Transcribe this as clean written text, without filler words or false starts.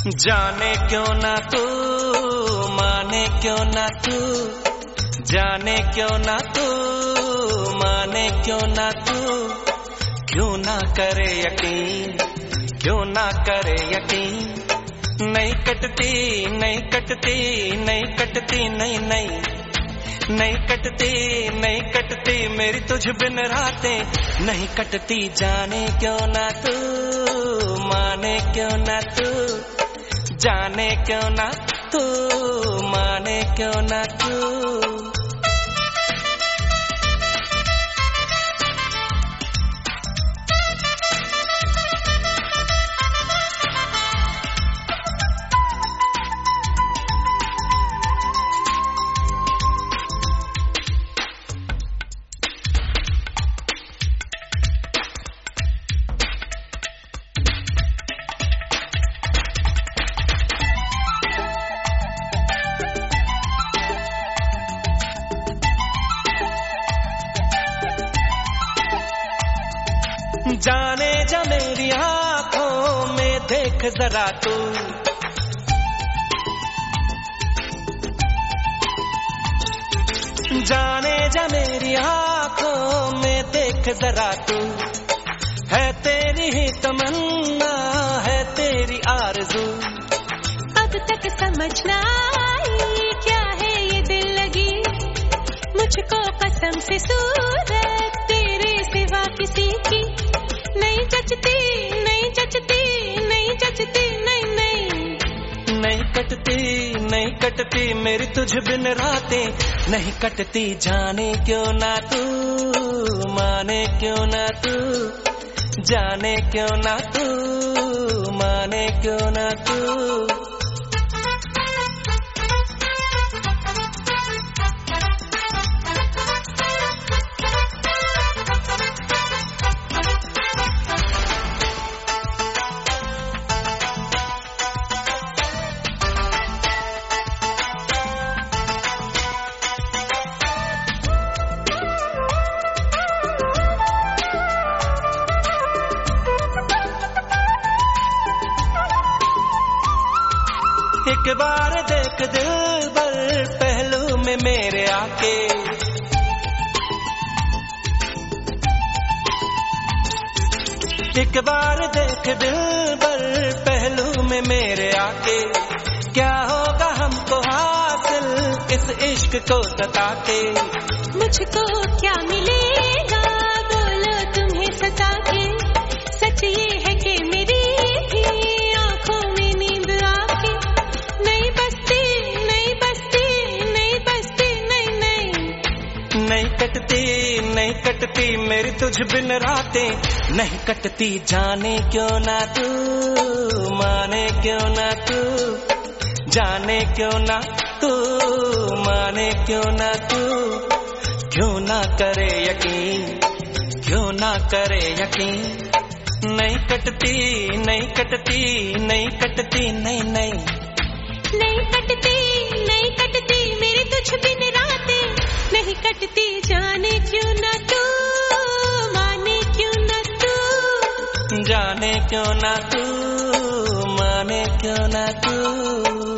जाने क्यों ना तू, माने क्यों ना तू, जाने क्यों ना तू, माने क्यों ना तू, क्यों ना करे यकीन, क्यों ना करे यकीन। नहीं कटती, नहीं कटती, नहीं कटती, नहीं नहीं नहीं कटती, नहीं कटती मेरी तुझ बिन रातें, नहीं कटती। जाने क्यों ना तू, माने क्यों ना तू, जाने क्यों ना तू, माने क्यों ना तू। जाने जा मेरी आंखों में देख जरा तू, जाने जा मेरी आंखों में देख जरा तू, है तेरी ही तमन्ना, है तेरी आरज़ू। अब तक समझ ना आई क्या है ये दिल लगी, मुझको कसम से सूरत तेरे सिवा किसी की नहीं जचती, नहीं जचती, नहीं जचती, नहीं नहीं नहीं कटती, नहीं कटती मेरी तुझ बिन रातें, नहीं कटती। जाने क्यों ना तू, माने क्यों ना तू, जाने क्यों ना तू, माने क्यों ना तू। एक बार देख दिल भर पहलू में मेरे आके, एक बार देख दिल भर पहलू में मेरे आके, क्या होगा हमको हासिल इस इश्क को सता के। मुझको क्या मिलेगा बोलो तुम्हें सता के, सच ये है कि मेरी भी आंखों में नींद आके नहीं बसती, नहीं बसती, नहीं बसती, नहीं नहीं नहीं कटती, नहीं कटती मेरी तुझ बिन रातें, नहीं कटती। जाने क्यों ना तू, माने क्यों ना तू, जाने क्यों ना तू, माने क्यों ना तू, क्यों ना करे यकीन, क्यों ना करे यकीन। नहीं कटती, नहीं कटती, नहीं कटती, नहीं नहीं नहीं कटती, नहीं कटती मेरी तुझ बिन रातें, नहीं कटती। जाने क्यों ना तू, माने क्यों ना तू, जाने क्यों ना तू, माने क्यों ना तू।